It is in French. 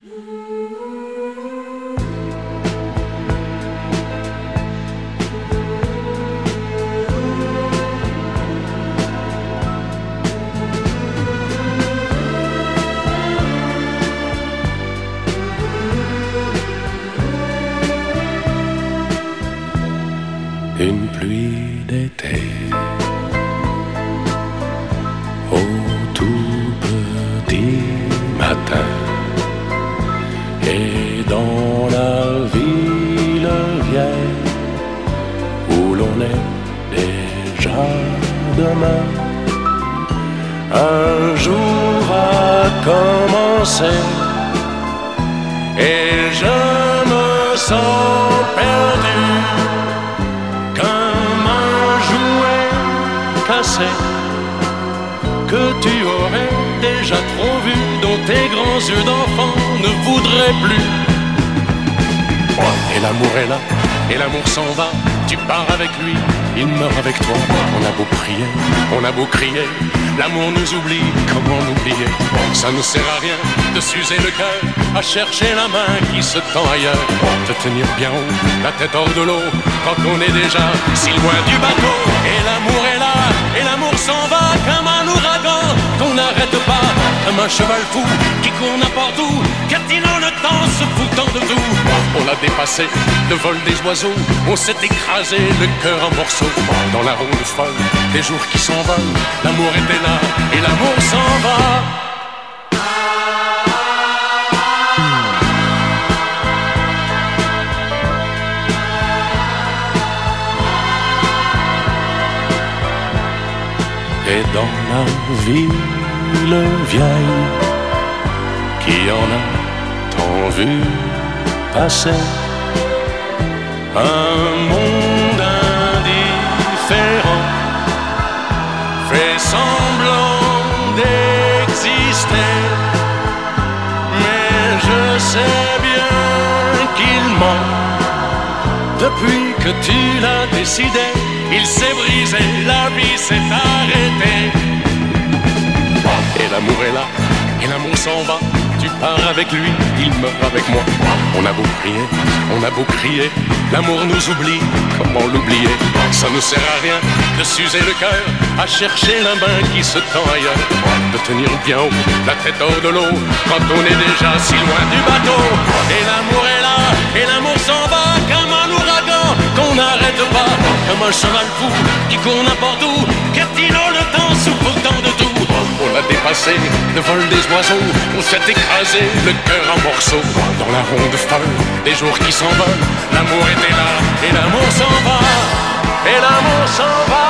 Une pluie d'été au tout petit matin, et dans la ville vieille où l'on est déjà demain, un jour a commencé et je me sens perdu comme un jouet cassé que tu aurais déjà trop vu, dont tes grands yeux d'enfant ne voudraient plus. Et l'amour est là, et l'amour s'en va, tu pars avec lui, il meurt avec toi. On a beau prier, on a beau crier, l'amour nous oublie, comment l'oublier? Ça ne sert à rien de s'user le cœur à chercher la main qui se tend ailleurs, de tenir bien haut, la tête hors de l'eau, quand on est déjà si loin du bateau. Et l'amour est là, et l'amour s'en va comme un ouragan qu'on n'arrête pas, comme un cheval fou qui court n'importe où, captinant le temps, se foutant de tout. On l'a dépassé, le vol des oiseaux, on s'est écrasé le cœur en morceaux dans la ronde folle des jours qui s'envolent. L'amour était là et l'amour s'en va. Et dans la ville vieille qui en a tant vu passer, un monde indifférent fait semblant d'exister, mais je sais bien qu'il ment. Depuis que tu l'as décidé, il s'est brisé, la vie s'est arrêtée. Et l'amour est là, et l'amour s'en va, tu pars avec lui, il meurt avec moi. On a beau prier, on a beau crier, l'amour nous oublie, comment l'oublier? Ça ne sert à rien de s'user le cœur à chercher la main qui se tend ailleurs, de tenir bien haut, la tête hors de l'eau, quand on est déjà si loin du bateau. Et l'amour est là, et l'amour s'en va comme un ouragan qu'on n'arrête pas, comme un cheval fou qui court n'importe où, captinant le temps, souffrant de tout. On a dépassé le vol des oiseaux, on s'est écrasé le cœur en morceaux dans la ronde folle des jours qui s'envolent. L'amour était là et l'amour s'en va, et l'amour s'en va.